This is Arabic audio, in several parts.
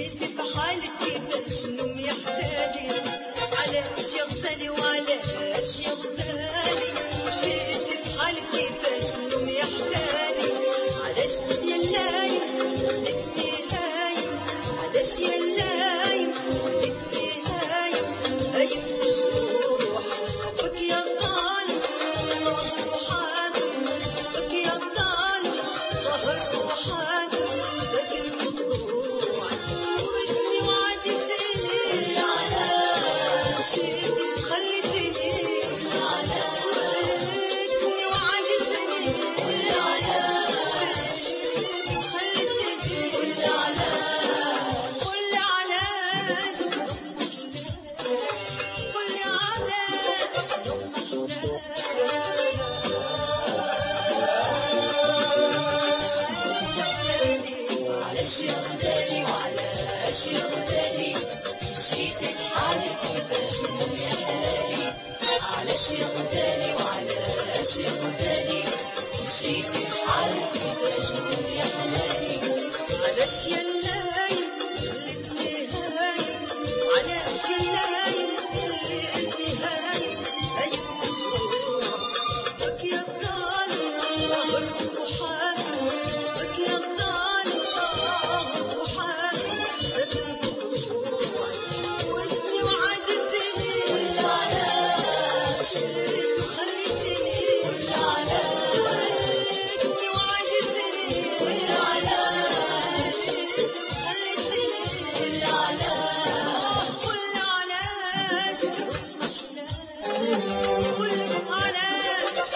مشيتي بحالك كيفاش نوم يا حلالي علاش يا غزالي وعلاش يا غزالي مشيتي بحالك كيفاش نوم يا حلالي علاش يا لايم خليتني هايم علاش يا لايم خليتني هايم هايم مجروح حبك يا ظالم ظهر وحاكم حبك يا ظالم ظهر وحاكم ساكن مطلوع ودني وعدتني مشيتي خليتني ودني وعدتني علاش يا غزالي وعلاش يا غزالي مشيتي بحالك كيفاش نوم يا حلالي علاش يا غزالي وعلاش يا غزالي مشيتي بحالك كيفاش نوم يا حلالي علاش يا لايم خليتني هايم علاش يا لايم خليتني هايم هايم مجروح بك يا ظالم ظهر وحاكم بك يا ظالم ظهر وحاكم ساكن مطلوع ودني وعدتني مشيت وخليتني ودني وعدتني مشيت وخليتني قل علاش قل علاش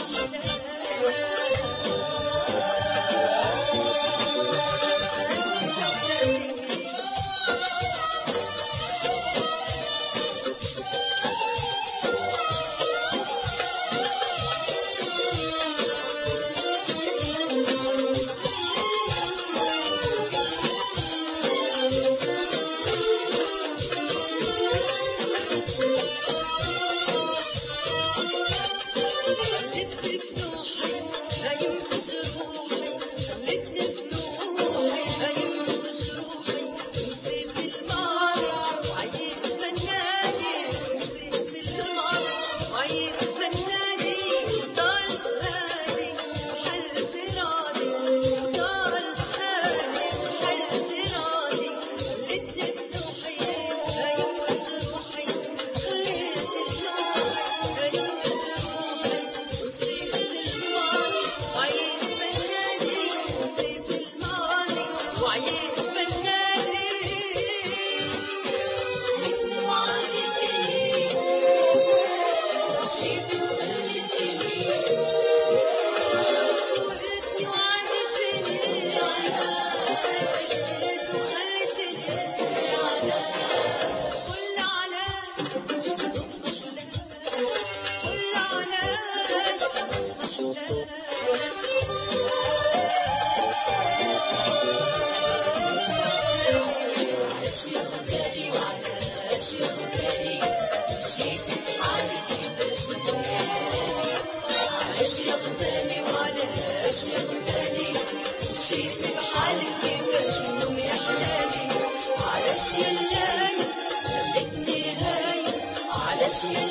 خلتني في نوحي هايم مجروحي خلتني في نوحي هايم مجروحي نسيت الماضي وعييت منادي نسيت الماضي وعييت منادي ضاعت هادي وحلت راضي ضاعت هادي وحلت راضي خلتني في نوحي هايم مجروحي خلتني في نوحي هايم مجروحي نسيت الماضي وعييت منادي نسيت الماضي وعييت منادي ودني وعدتني مشيتي وخليتني ودني وعدتني مشيت وخليتني قل علاش شنو محلاش قل علاش شنو محلاش علاش يا غزالي وعلاش يا غزالي مشيتي بحالك كيفاش نوم يا حلالي علاش يا غزالي وعلاش يا غزالي مشيتي بحالك كيفاش نوم يا حلالي علاش يا لايم خليتني هايم علاش يا